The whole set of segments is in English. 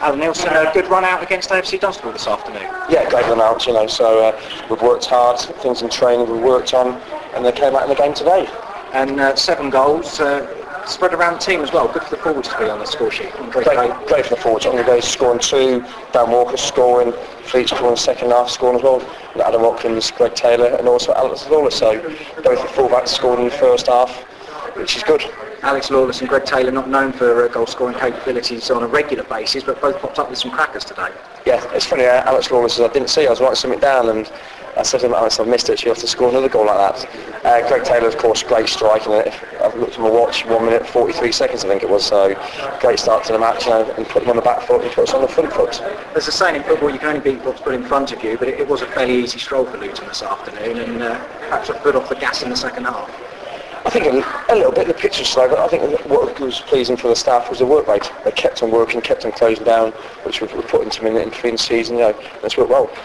Alan Nielsen, a good run out against AFC Dunstable this afternoon. Yeah, great run out, so we've worked hard, things in training we've worked on, and they came out in the game today. And 7 goals spread around the team as well. Good for the forwards to be on the score sheet. Great for the forwards. Andre Gray scoring 2, Dan Walker scoring, Fleet scoring second half, scoring as well. And Adam Watkins, Greg Taylor, and also Alex Lawless. So both the fullbacks scored in the first half, which is good. Alex Lawless and Greg Taylor not known for goal scoring capabilities on a regular basis, but both popped up with some crackers today. Yeah, it's funny, Alex Lawless, I didn't see, I was writing something down and I said to him, Alex, I've missed it, so you have to score another goal like that. Greg Taylor, of course, great strike, and I've looked at my watch, 1 minute 43 seconds I think it was, so great start to the match, and put them on the back foot and put us on the front foot. There's a saying in football, you can only beat what's put in front of you, but it was a fairly easy stroll for Luton this afternoon, and perhaps a foot off the gas in the second half. I think a little bit, the pitch was slow, but I think what was pleasing for the staff was the work rate. They kept on working, kept on closing down, which we put into them in between the season, it's worked well.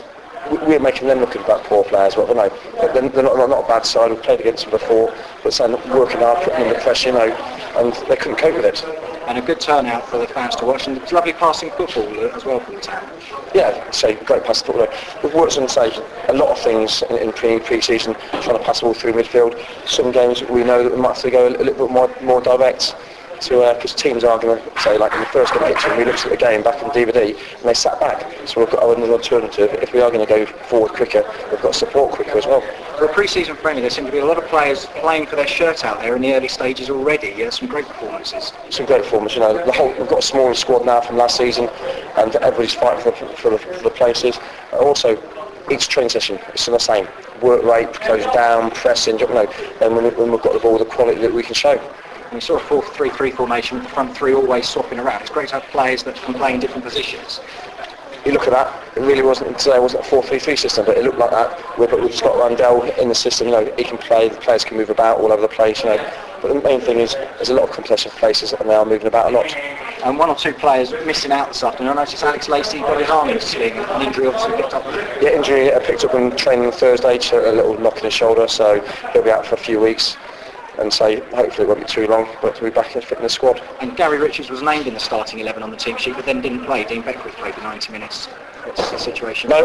We're making them look about poor players, but they're not a bad side. We've played against them before, but working hard, putting them under pressure, and they couldn't cope with it. And a good turnout for the fans to watch, and it's lovely passing football as well from the town. Yeah, great passing football. We've worked on a lot of things in pre-season, trying to pass the ball through midfield. Some games we know that we might have to go a little bit more direct. Because teams are going to say, like in the first game, we looked at the game back in DVD and they sat back. So we've got another alternative. If we are going to go forward quicker, we've got support quicker as well. For a pre-season friendly, there seem to be a lot of players playing for their shirt out there in the early stages already. Some great performances. Some great performances. We've got a smaller squad now from last season, and everybody's fighting for the places. Also, each training session is the same. Work rate, closing down, pressing, and when we've got the ball, the quality that we can show. And we saw a 4-3-3 formation with the front three always swapping around. It's great to have players that can play in different positions. You look at that, it really wasn't a 4-3-3 system, but it looked like that. We've just got Randell in the system, he can play, the players can move about all over the place, But the main thing is, there's a lot of competition places and they are moving about a lot. And 1 or 2 players missing out this afternoon. I noticed Alex Lacey got his arm in a sling, an injury obviously picked up. Yeah, injury picked up on training on Thursday, a little knock in his shoulder, so he'll be out for a few weeks. And so hopefully it won't be too long, but to be back and fit in the squad. And Gary Richards was named in the starting 11 on the team sheet, but then didn't play. Dean Beckwith played the 90 minutes. What's the situation? No,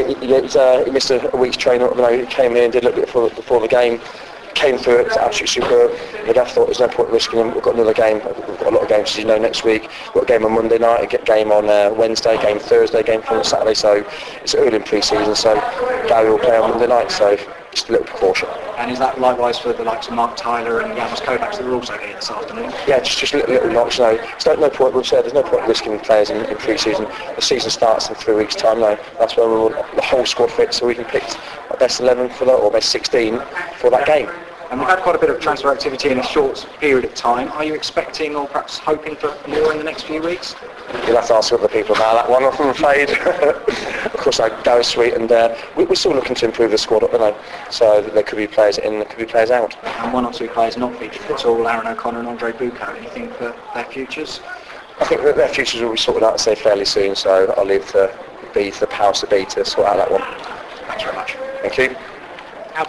he missed a week's training. He came in, did a little bit before the game, came through it, was absolutely superb. The gaff thought there's no point risking him. We've got another game. We've got a lot of games, as next week. We've got a game on Monday night, a game on Wednesday, game Thursday, game on Saturday. So it's early in pre-season, so Gary will play on Monday night. So just a little precaution. And is that likewise for the likes of Mark Tyler and Janos Kovacs that are also here this afternoon? Yeah, just little knocks. It's no point. We've said there's no point risking players in pre-season. The season starts in 3 weeks' time now. That's where we'll the whole squad fit, so we can pick our best 11 for that, or best 16 for that game. And we've had quite a bit of transfer activity in a short period of time. Are you expecting or perhaps hoping for more in the next few weeks? You'll have to ask other people about that one, I'm afraid. Of course, Gary Sweet, and we're still looking to improve the squad, so there could be players in, there could be players out. And 1 or 2 players not featured at all, Aaron O'Connor and Andre Bucco. Anything for their futures? I think that their futures will be sorted out, fairly soon, so I'll leave the powers to be to sort out that one. Thanks very much. Thank you.